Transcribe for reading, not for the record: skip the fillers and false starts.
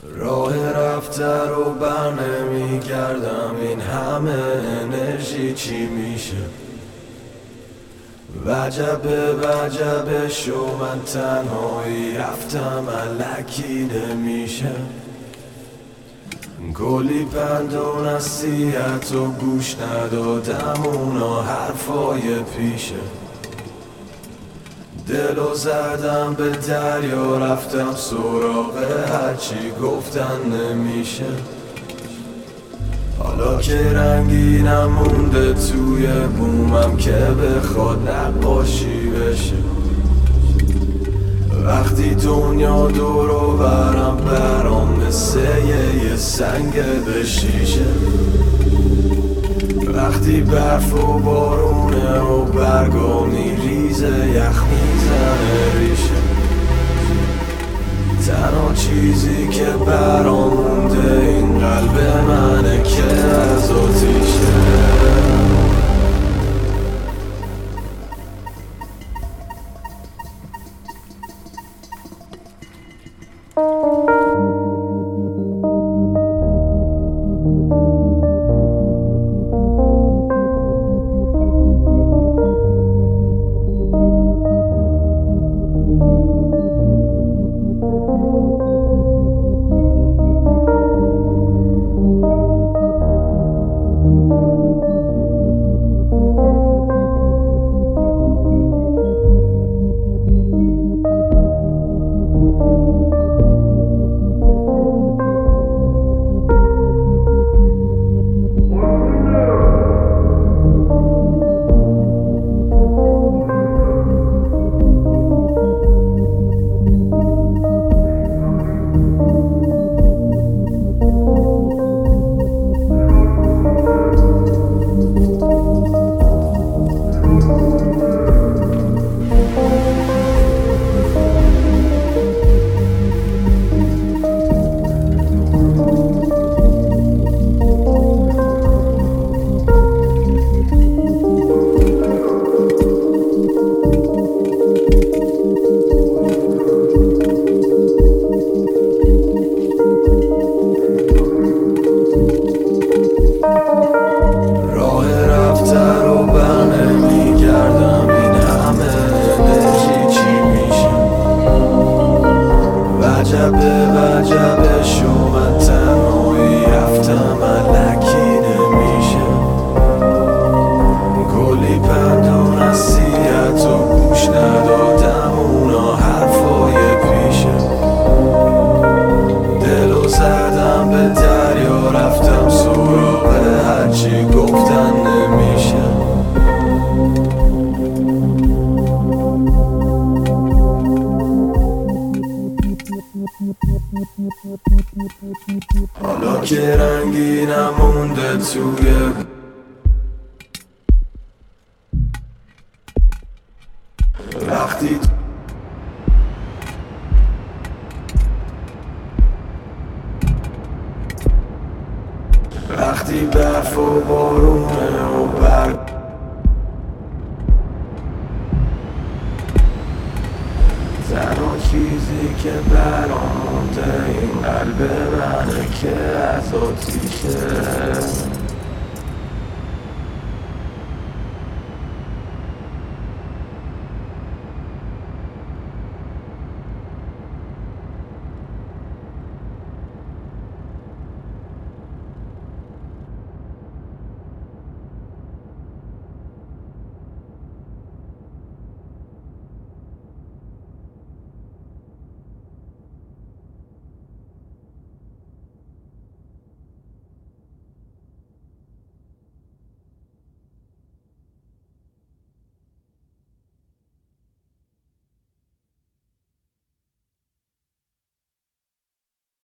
راه رفته رو بر نمیگردم، این همه انرژی چی میشه؟ وجبه وجبه شو، من تنهایی رفتم الکی نمیشه. کلی پند و نصیحت و گوش ندادم، اونا حرفای پیشه. دلو زدم به دریا، رفتم سراغ هرچی گفتن نمیشه. حالا که رنگینم مونده توی بومم که بخواد نقاشی بشه. وقتی دنیا دور و برم برام مثل یه سنگ به شیشه. وقتی برف و بارونه و برگا میریزه، یخ میزنه ریشه. تنها چیزی که برام مونده این قلب منه که از آتیشه. وجبه وجبه شو، من تنهایی رفتم الکی نمیشه. کلی پند و نصیحت و گوش ندادم، اونا حرفای پیشه. دلو زدم به دریا، رفتم سراغ هرچی گفتن نمیشه. حالا که رنگینم مونده توی وقتی برف و بارونه و برگ تنها چیزی که برام مونده این قلب منه که از آتیشه.